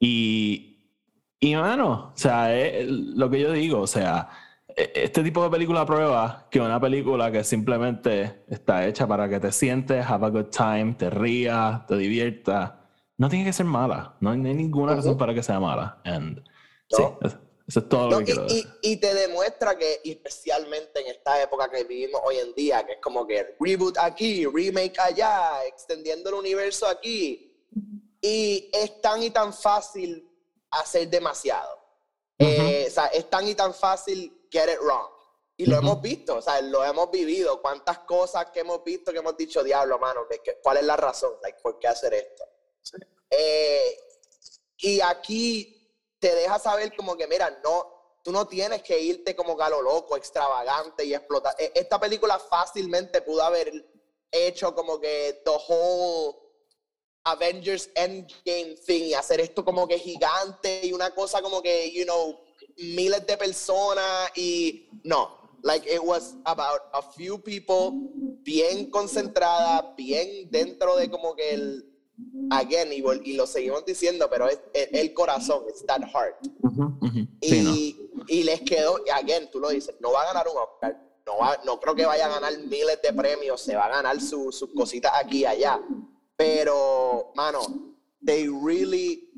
y y mano, o sea, es lo que yo digo, o sea, este tipo de película prueba que una película que simplemente está hecha para que te sientes, have a good time, te rías, te diviertas, no tiene que ser mala. No hay, no hay ninguna uh-huh. razón para que sea mala. And, no. Sí, eso, eso es todo no, lo que y, quiero y, decir. Y te demuestra que, especialmente en esta época que vivimos hoy en día, que es como que reboot aquí, remake allá, extendiendo el universo aquí, y es tan y tan fácil hacer demasiado. Uh-huh. Eh, o sea, es tan y tan fácil get it wrong. Y lo uh-huh. hemos visto, o sea, lo hemos vivido. Cuántas cosas que hemos visto que hemos dicho, diablo, mano, ¿cuál es la razón? Like, ¿por qué hacer esto? Sí. Eh, y aquí te deja saber como que, mira, no, tú no tienes que irte como galo loco, extravagante y explotar. Esta película fácilmente pudo haber hecho como que the whole Avengers Endgame thing y hacer esto como que gigante y una cosa como que, you know, miles de personas y no. Like, it was about a few people bien concentrada, bien dentro de como que el again, y, y lo seguimos diciendo, pero es, es el corazón, it's that heart. Uh-huh, uh-huh. Y, sí, no. y les quedó, again, tú lo dices, no va a ganar un Oscar, no, va, no creo que vaya a ganar miles de premios, se va a ganar sus su cositas aquí y allá, pero, mano, they really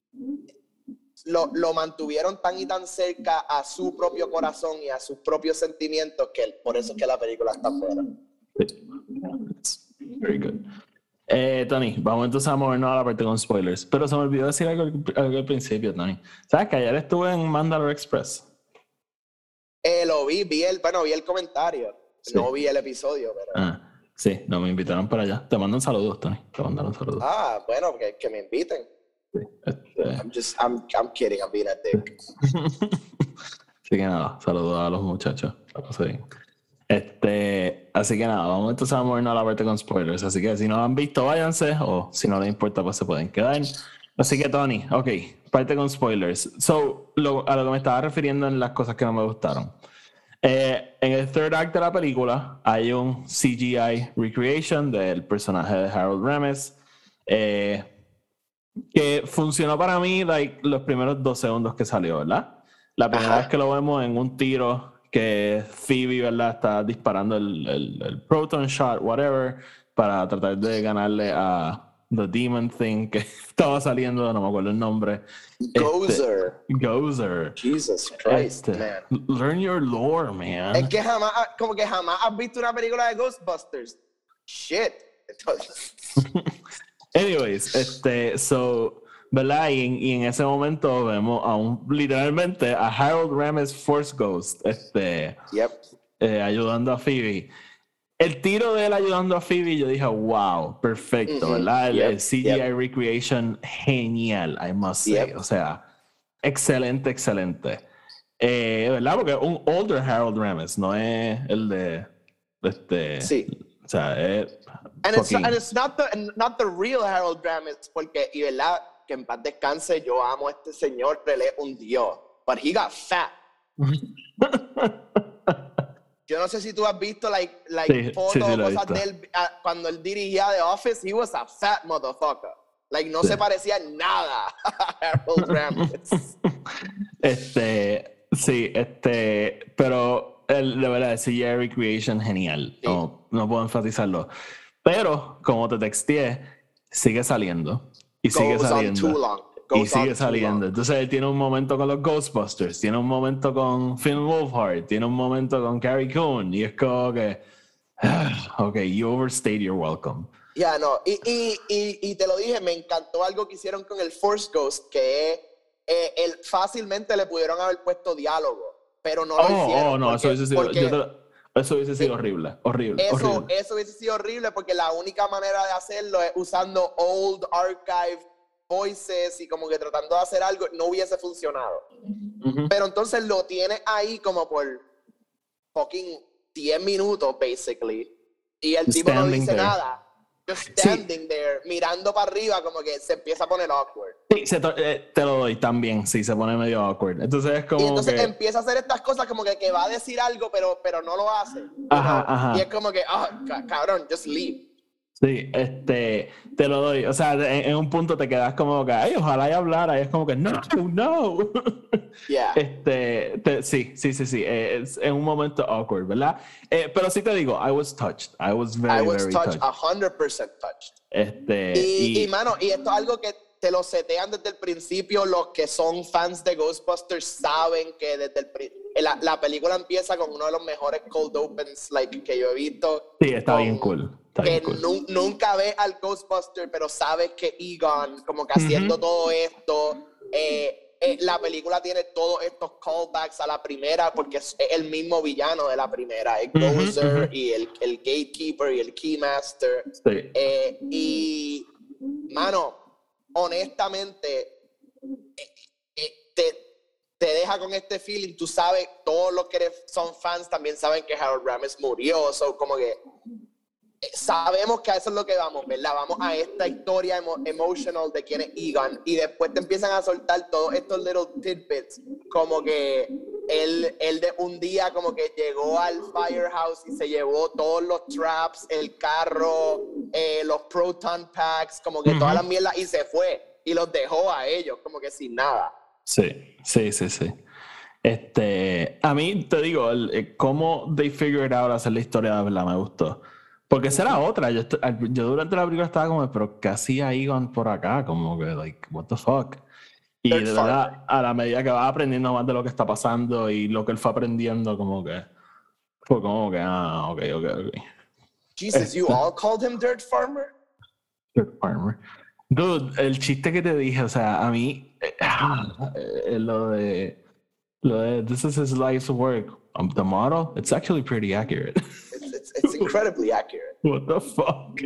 lo, lo mantuvieron tan y tan cerca a su propio corazón y a sus propios sentimientos, que por eso es que la película está fuera. It's very good. Eh, Tony, vamos entonces a movernos a la parte con spoilers. Pero se me olvidó decir algo, algo al principio, Tony. ¿Sabes que ayer estuve en Mandalore Express? Eh, lo vi, vi el, bueno, vi el comentario. Sí. No vi el episodio, pero... Ah, sí, no, me invitaron para allá. Te mandan saludos, Tony. Te mandaron saludos. Ah, bueno, que, que me inviten. Sí, este... I'm just, I'm, I'm kidding, I'm being a dick. Así que nada, saludos a los muchachos. Este, así que nada, vamos entonces a movernos a la parte con spoilers. Así que si no lo han visto, váyanse, o si no les importa, pues se pueden quedar. Así que Tony, ok, parte con spoilers. So, lo, a lo que me estaba refiriendo en las cosas que no me gustaron. Eh, en el third act de la película hay un C G I recreation del personaje de Harold Ramis eh, que funcionó para mí like, los primeros dos segundos que salió, ¿verdad? La primera Ajá. vez que lo vemos en un tiro que Phoebe, ¿verdad? Está disparando el, el, el proton shot, whatever, para tratar de ganarle a The Demon Thing que estaba saliendo, no me acuerdo el nombre. Gozer. Este, Gozer. Jesus Christ, Este, man. Learn your lore, man. Es que jamás, como que jamás has visto una película de Ghostbusters. Shit. Entonces, Anyways, este, so, ¿verdad? Y en, y en ese momento vemos a un, literalmente a Harold Ramis Force Ghost, este, yep. eh, ayudando a Phoebe. El tiro de él ayudando a Phoebe, yo dije, wow, perfecto, Mm-hmm. ¿verdad? El, Yep. el C G I Yep. recreation, genial, I must say. Yep. O sea, excelente, excelente. Eh, ¿Verdad? Porque un older Harold Ramis, no es el de, este, Sí. o sea, es And it's, fucking... and it's not the not the real Harold Ramis, porque, y verdad, que en paz descanse, yo amo a este señor, él es un dios. But he got fat. Yo no sé si tú has visto like, like Sí, fotos sí, sí, o lo he cosas visto. de él ah, cuando él dirigía The Office, he was a fat motherfucker. Like, no Sí. se parecía en nada a Harold Ramis. Este, sí, este, pero el, de verdad, el C G I recreation, genial. Sí. No, no puedo enfatizarlo. Pero, como te texteé, sigue saliendo. Y sigue Goes on saliendo. too long. Y Goes sigue on too saliendo. long. Entonces, él tiene un momento con los Ghostbusters, tiene un momento con Finn Wolfhard, tiene un momento con Carrie Coon. Y es como que, ok, you overstayed your welcome. Ya, yeah, no. Y, y, y, y te lo dije, me encantó algo que hicieron con el Force Ghost, que es, eh, el, fácilmente le pudieron haber puesto diálogo, pero no lo Oh, hicieron. oh, no, porque, eso hubiese sido, porque yo te, eso hubiese sido eh, horrible, horrible, eso, horrible. eso hubiese sido horrible porque la única manera de hacerlo es usando old archive voices y como que tratando de hacer algo, no hubiese funcionado. Uh-huh. Pero entonces lo tienes ahí como por fucking diez minutos, basically. Y el tipo no dice Standing there. nada. Just standing Sí. there, mirando para arriba, como que se empieza a poner awkward. Sí, se to- eh, te lo doy también, sí, se pone medio awkward. Entonces es como Y entonces que... empieza a hacer estas cosas como que, que va a decir algo, pero, pero no lo hace. you Ajá, know? ajá. Y es como que, ah, ca- cabrón, just leave. Sí, este, te lo doy. O sea, en, en un punto te quedas como que, ay, ojalá y hablara. Y es como que, no, no. Yeah. Este, te- sí, sí, sí, sí. eh, Es, es un momento awkward, ¿verdad? Eh, pero sí te digo, I was touched. I was very, I was very touched, touched. one hundred percent touched. Este, Y, y, y, mano, y esto es algo que te lo setean desde el principio. Los que son fans de Ghostbusters saben que desde el pri- la, la película empieza con uno de los mejores cold opens like, que yo he visto. sí, está con, bien cool. Está que bien cool. nu- nunca ves al Ghostbuster, pero sabes que Egon, como que haciendo Ujú. todo esto. Eh, eh, la película tiene todos estos callbacks a la primera porque es el mismo villano de la primera, el Ujú, Gozer ujú. y el, el Gatekeeper y el Keymaster. Sí. Eh, y, mano, honestamente, eh, eh, te, te deja con este feeling. Tú sabes, todos los que eres- son fans también saben que Harold Ramis murió. So, como que eh, sabemos que a eso es lo que vamos, ¿verdad? Vamos a esta historia emo emotional de quién es Egon. Y después te empiezan a soltar todos estos little tidbits. Como que él, él de un día como que llegó al firehouse y se llevó todos los traps, el carro, eh, los proton packs, como que Ujú. todas las mierdas, y se fue. Y los dejó a ellos, como que sin nada. Sí, sí, sí, sí. Este, a mí te digo, el, el cómo they figured out hacer la historia de verdad me gustó. Porque esa era otra. Yo, est- al- yo durante la película estaba como, pero ¿qué hacía Egon por acá? Como que, like, what the fuck. Y Third de verdad, a la medida que va aprendiendo más de lo que está pasando y lo que él fue aprendiendo, como que fue como que, ah, ok, ok, ok. Jesus, you Este. all called him Dirt Farmer? Dirt Farmer. Dude, el chiste que te dije, o sea, a mí, eh, ah, eh, lo de, lo de, this is his life's work. Um, the model, it's actually pretty accurate. It's, it's, it's incredibly accurate. What the fuck.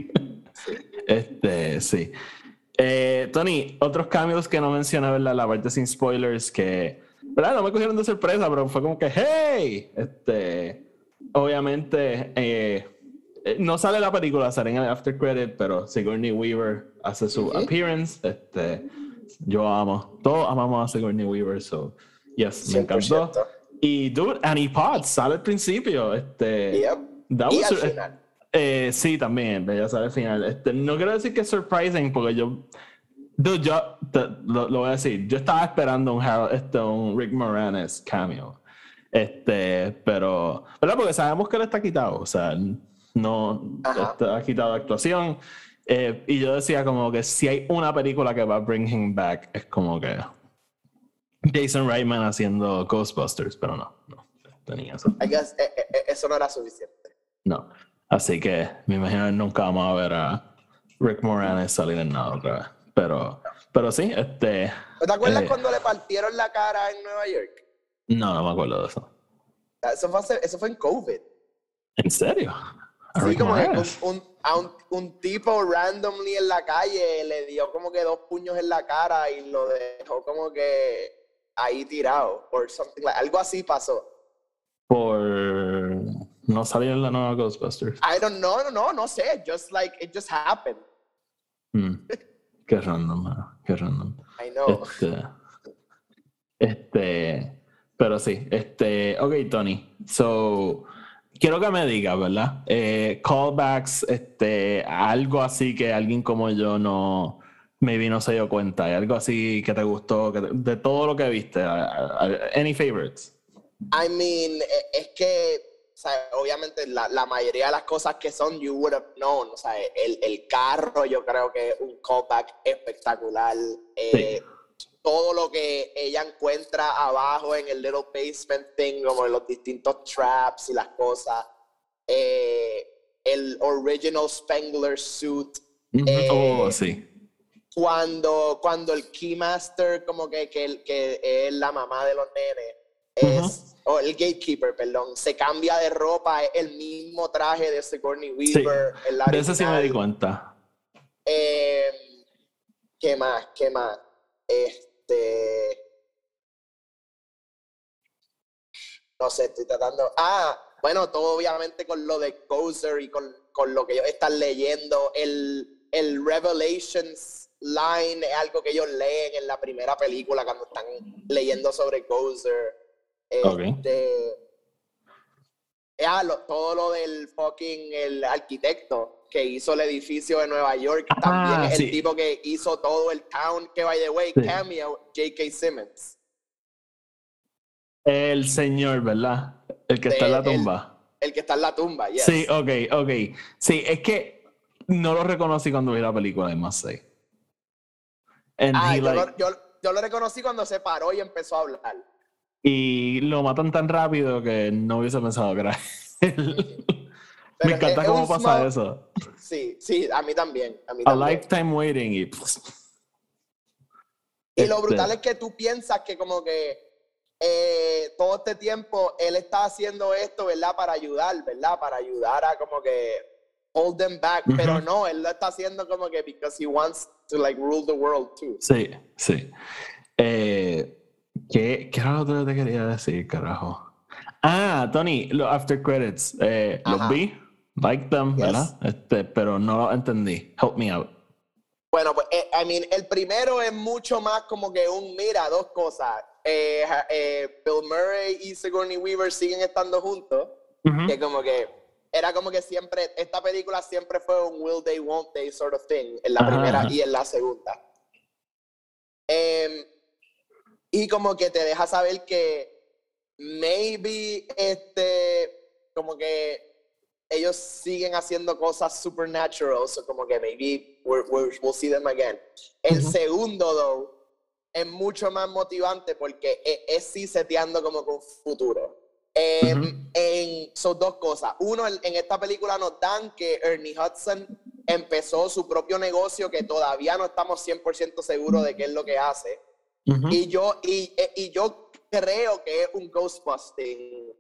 Este, sí. Eh, Tony, otros cambios que no mencioné, ¿verdad? La parte sin spoilers que, ¿verdad? No me cogieron de sorpresa, pero fue como que, hey, este, obviamente, eh, eh, no sale la película, sale en el after credit, pero Sigourney Weaver hace su Uh-huh. appearance. Este, yo amo, todos amamos a Sigourney Weaver, so, yes, me cien por ciento. encantó. Y, dude, Annie Potts sale al principio. Este, Yep. that Y was, al final. Eh, sí, también, ella sale al final. Este, no quiero decir que es surprising, porque yo. Dude, yo te, lo, lo voy a decir. Yo estaba esperando un, Harold, este, un Rick Moranis cameo. Este, pero. ¿Verdad? Porque sabemos que él está quitado. O sea, no. Ajá. Está quitado de actuación. Eh, y yo decía, como que si hay una película que va a bring him back, es como que. Jason Reitman haciendo Ghostbusters, pero no, no tenía eso. I guess, eh, eh, eso no era suficiente. No. Así que me imagino que nunca vamos a ver a Rick Moranis salir en nada otra vez. Pero, pero sí, este. ¿Te acuerdas eh, cuando le partieron la cara en Nueva York? No, no me acuerdo de eso. Eso fue, hace- eso fue en COVID. ¿En serio? ¿A Sí, Rick como que un, Moranis? un, a un, un tipo randomly en la calle le dio como que dos puños en la cara y lo dejó como que ahí tirado, or something like, algo así pasó. Por no salir en la nueva Ghostbusters. I don't know, no, no, no sé, just like, it just happened. Mm. Qué random, mano. Qué random. I know. Este, este, pero sí, este, ok, Tony. So, quiero que me digas, ¿verdad? Eh, callbacks, este, algo así que alguien como yo no, maybe no se dio cuenta. Hay algo así que te gustó, que te- de todo lo que viste. Any favorites? I mean, eh, es que, o sea, obviamente la, la mayoría de las cosas que son, you would have known. O sea, el, el carro yo creo que es un callback espectacular. Eh, Sí. Todo lo que ella encuentra abajo en el little basement thing, como los distintos traps y las cosas. Eh, el original Spengler suit. Mm-hmm. Eh, Oh, sí. Cuando, cuando el Keymaster, como que, que, que es la mamá de los nenes, es, Uh-huh. o el gatekeeper, perdón, se cambia de ropa, es el mismo traje de Sigourney Weaver. Sí. En la De eso sí me di original. cuenta. Eh, ¿Qué más? ¿Qué más? Este. No sé, estoy tratando. Ah, bueno, todo obviamente con lo de Gozer y con, con lo que ellos están leyendo. El, el Revelations line es algo que ellos leen en la primera película cuando están leyendo sobre Gozer. Okay. Este, ah, lo, todo lo del fucking el arquitecto que hizo el edificio de Nueva York. Ah, También es el sí. tipo que hizo todo el town, que by the way, Sí. cameo, J K. Simmons. El señor, ¿verdad? El que De- está en la el- tumba. El que está en la tumba, yes. Sí, ok, ok. Sí, es que no lo reconocí cuando vi la película de Must Say. And Ah, he, yo, like, lo, yo, yo lo reconocí cuando se paró y empezó a hablar. y lo matan tan rápido que no hubiese pensado que era él. Pero Me encanta es- es cómo un pasa small- eso. Sí, sí, a mí también. A mí A también. lifetime waiting y... Y lo Este, brutal es que tú piensas que como que eh, todo este tiempo él está haciendo esto, ¿verdad? Para ayudar, ¿verdad? Para ayudar a como que hold them back. Ujú. Pero no, él lo está haciendo como que because he wants to like rule the world too. Sí, sí. Eh, ¿qué, ¿Qué era lo que te quería decir, carajo? Ah, Tony, los after credits. Eh, los Ajá. vi, like them, Yes. ¿verdad? Este, pero no lo entendí. Help me out. Bueno, pues, eh, I mean, el primero es mucho más como que un, mira, dos cosas. Eh, ja- eh, Bill Murray y Sigourney Weaver siguen estando juntos, Ujú. que como que era como que siempre, esta película siempre fue un will they, won't they sort of thing, en la Ajá, primera ajá. y en la segunda. Em, y como que te deja saber que maybe, este, como que ellos siguen haciendo cosas supernatural, so como que maybe we're, we're, we'll see them again. El Ujú. segundo, though, es mucho más motivante porque es, es sí seteando como con futuro. Eh, Ujú. en, son dos cosas. Uno, en, en esta película nos dan que Ernie Hudson empezó su propio negocio que todavía no estamos cien por ciento seguros de qué es lo que hace. Ujú. Y yo, y, y yo creo que es un Ghostbusting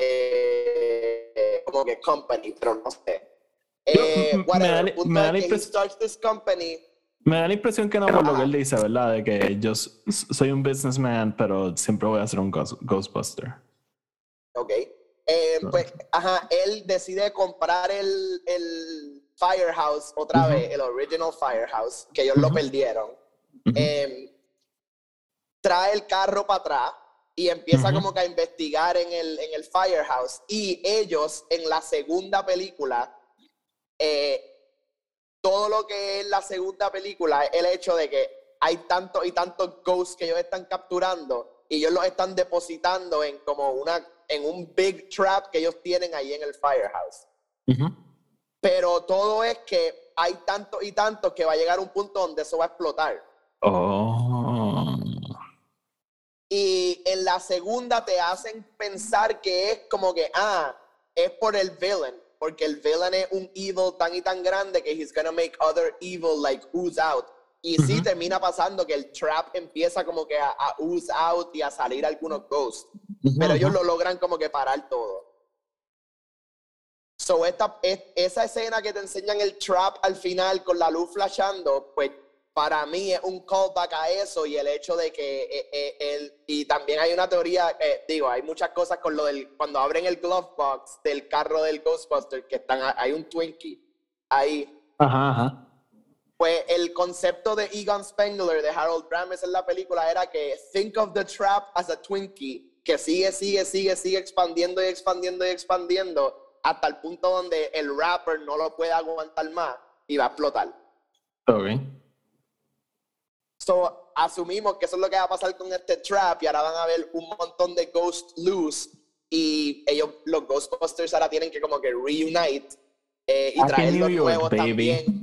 eh, como que company, pero no sé. Yo- Eh, m- me whatever. da- El punto me da es la que he impres- starts this company. Me da la impresión que no por lo que Ajá. él dice, ¿verdad? De que yo s- soy un businessman, pero siempre voy a ser un ghost- Ghostbuster. Ok. Eh, No. pues, ajá, él decide comprar el, el Firehouse otra Ujú. vez, el original Firehouse, que ellos lo Ujú. perdieron. Ujú. Eh, trae el carro para atrás y empieza uh-huh. como que a investigar en el, en el firehouse. Y ellos, en la segunda película, eh, todo lo que es la segunda película es el hecho de que hay tantos y tantos ghosts que ellos están capturando y ellos los están depositando en como una, en un big trap que ellos tienen ahí en el firehouse. Uh-huh. Pero todo es que hay tantos y tantos que va a llegar un punto donde eso va a explotar. Oh. Y en la segunda te hacen pensar que es como que, ah, es por el villain, porque el villain es un evil tan y tan grande que he's gonna make other evil like ooze out. Y uh-huh. sí termina pasando que el trap empieza como que a, a ooze out y a salir algunos ghosts. Uh-huh. Pero ellos lo logran como que parar todo. So esta, es, esa escena que te enseñan el trap al final con la luz flashando, pues para mí es un callback a eso y el hecho de que eh, eh, el, y también hay una teoría, eh, digo, hay muchas cosas con lo del, cuando abren el glove box del carro del Ghostbuster, que están, hay un Twinkie ahí. Ajá, ajá. Pues el concepto de Egon Spengler, de Harold Ramis en la película era que think of the trap as a Twinkie, que sigue, sigue, sigue, sigue expandiendo y expandiendo y expandiendo hasta el punto donde el rapper no lo puede aguantar más y va a explotar. Ok. So, asumimos que eso es lo que va a pasar con este trap y ahora van a ver un montón de ghosts loose y ellos, los Ghostbusters ahora tienen que como que reunite eh, y traer los nuevos también.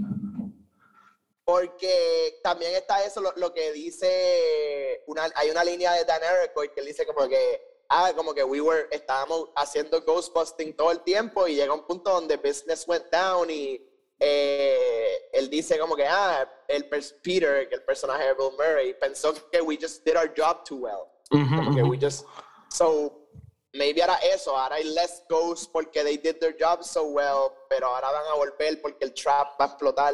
Porque también está eso, lo, lo que dice, una, hay una línea de Dan Aykroyd que él dice como que, ah, como que we were, estábamos haciendo Ghostbusting todo el tiempo y llega un punto donde business went down y eh, él dice como que, ah, el Peter, el personaje de Bill Murray, pensó que we just did our job too well. Uh-huh, como que uh-huh. we just, so, maybe era eso, ahora hay less ghosts porque they did their job so well, pero ahora van a volver porque el trap va a explotar.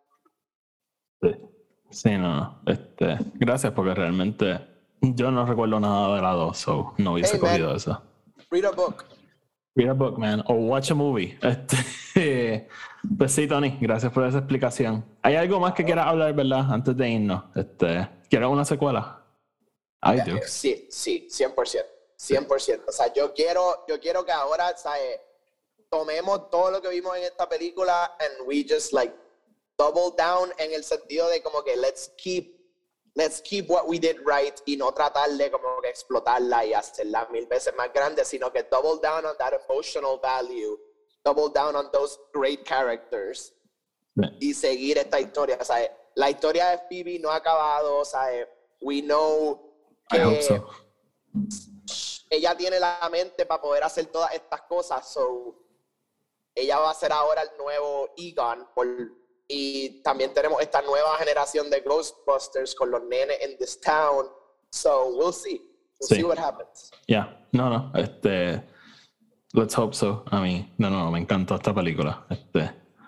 Sí, sí, no, no. Este, gracias porque realmente yo no recuerdo nada de la dos, so no hubiese hey, cogido man, eso. Read a book. Read a book, man, or watch a movie. Este, pues sí, Tony, gracias por esa explicación. ¿Hay algo más que quieras hablar, verdad, antes de irnos? Este, ¿quieres una secuela? I do. Sí, sí, cien por ciento. cien por ciento. O sea, yo quiero, yo quiero que ahora, ¿sabes? Tomemos todo lo que vimos en esta película and we just like double down en el sentido de como que let's keep let's keep what we did right y no tratar de como que explotarla y hacerla mil veces más grande, sino que double down on that emotional value, double down on those great characters yeah. y seguir esta historia. O sea, la historia de Phoebe no ha acabado, o sea, we know que I hope so. Ella tiene la mente para poder hacer todas estas cosas, so ella va a ser ahora el nuevo Egon por y también tenemos esta nueva generación de Ghostbusters con los nenes in this town. So we'll see. We'll sí. see what happens. Yeah. No, no. Este, let's hope so. A mí, no, no, me encantó esta película. Este,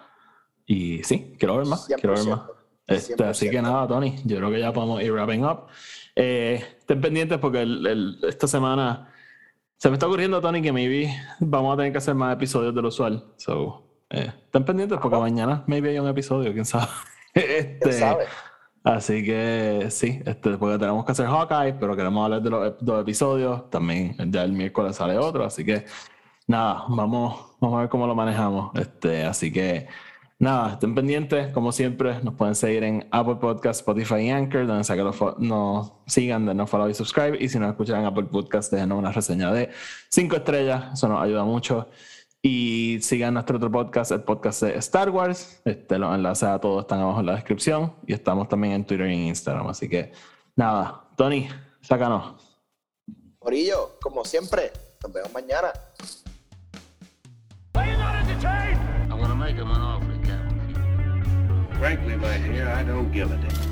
y sí, quiero ver más. Quiero ver más. Este, así que nada, Tony, yo creo que ya podemos ir wrapping up. Eh, estén pendientes porque el, el, esta semana se me está ocurriendo, Tony, que maybe vamos a tener que hacer más episodios de lo usual. So, Eh, estén pendientes porque mañana maybe hay un episodio, quién sabe. este, ¿Quién sabe? Así que sí, este, porque tenemos que hacer Hawkeye, pero queremos hablar de los dos episodios. También ya el miércoles sale otro, así que nada, vamos, vamos a ver cómo lo manejamos. Este, así que nada, estén pendientes, como siempre, nos pueden seguir en Apple Podcasts, Spotify y Anchor, donde sea que nos, nos sigan, denos follow y subscribe. Y si nos escuchan en Apple Podcasts, déjenos una reseña de cinco estrellas, eso nos ayuda mucho. Y sigan nuestro otro podcast, el podcast de Star Wars. Este, los enlaces a todos están abajo en la descripción. Y estamos también en Twitter y en Instagram. Así que, nada. Tony, sácanos. Morillo, como siempre, nos vemos mañana. Are you not entertained? I'm gonna make him an offer again. Frankly, my dear, I don't give a damn.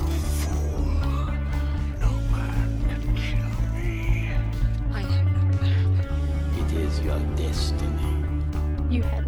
No man can kill me. I am the man. It is your destiny. You had